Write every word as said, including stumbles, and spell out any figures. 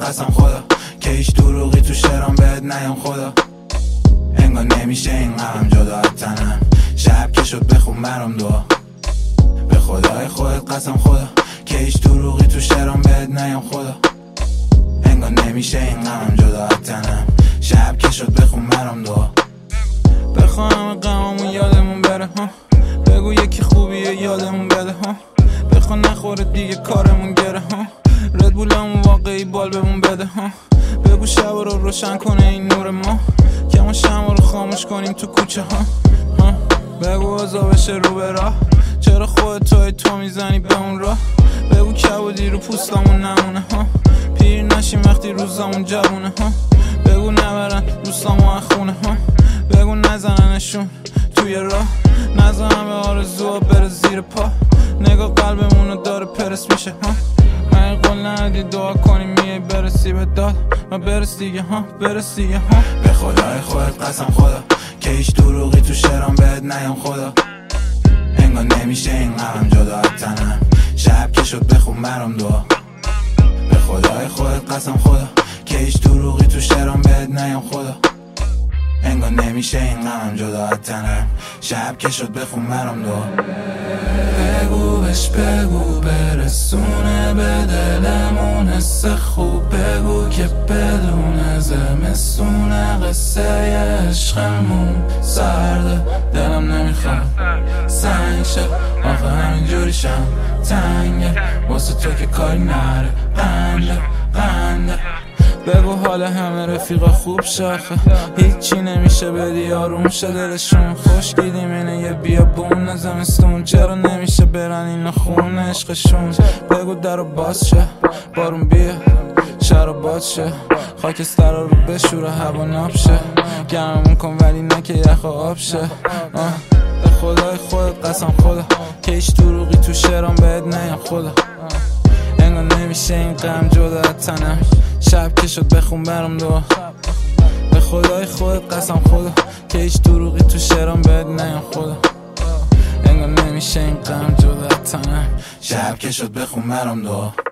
قسم خدا که هیچ دروغی تو شعرام بهت نیام خدا. انگار نمیشه این غمم جدا از تنم، شب که شد بخون برام دعا. به خدای خودت قسم خدا که هیچ دروغی تو شعرام بهت نیام خدا. انگار نمیشه این غمم جدا از تنم، شب که شد بخون برام دعا. بخوام غممون یادمون بره ها، بگو یکی خوبیه یادمون بده ها. بخوا نخوره دیگه کارمون گره ها، ردبولمون واقعی بال بمون بده ها. بگو شب رو روشن کنه این نور ما، که ما شمع رو خاموش کنیم تو کوچه ها, ها. بگو عذا بشه رو به راه، چرا خودت توی تو میزنی به اون راه. بگو کبودی رو پوستمون نمونه ها، پیر نشیم وقتی روزامون جوونه ها. بگو نبرن دوستامو از خونه ها، بگو نزننشون توی راه. نزنن به آرزوها بره زیر پا، نگاه قلبمونو داره پرس میشه ها. من قول ندی دعا کنیم میای برسی به داد، و برس دیگه ها برس دیگه ها. به خدای خودت قسم خدا که هیچ دروغی تو شعرام بهت نیام خدا. انگار نمیشه این غمم جدا از تنم، شب که شد بخون برام دعا. به خدای خودت قسم خدا که هیچ دروغی تو شعرام بهت نیام خدا. انگار نمیشه این غمم جدا از تنم، شب که شد بخون برام دعا. بگو بهش بگو برسونه به دلمون حس خوب، بگو که بدون زمستونه قصه عشقمون سرده. دلم نمیخواد سنگ شه آخه همینجوری شم تنگه، واسه تو که کاری نره قنده قنده. بگو حال همه رفیقا خوب شاخه، هیچی نمیشه بدی آروم شه دلشون. خوش دیدیم اینه یه بیابون زمستون، چرا نمیشه برن اینا خون عشقشون. بگو درو باز شه بارون بیا شهر باز شه، خاکسترا رو بشوره هوا ناب شه. گرممون کن ولی نه که یخ و آب شه. به خدای خودت قسم خدا که هیچ دروغی تو شعرام بهت نیام خدا. انگار نمیشه این غم جدا از تنم، شب که شد بخون برام دعا. به خدای خودت قسم خدا که هیچ دروغی تو شعرام بهت نیام خدا. انگار نمیشه این غم جدا از تنم، شب که شد بخون برام دعا.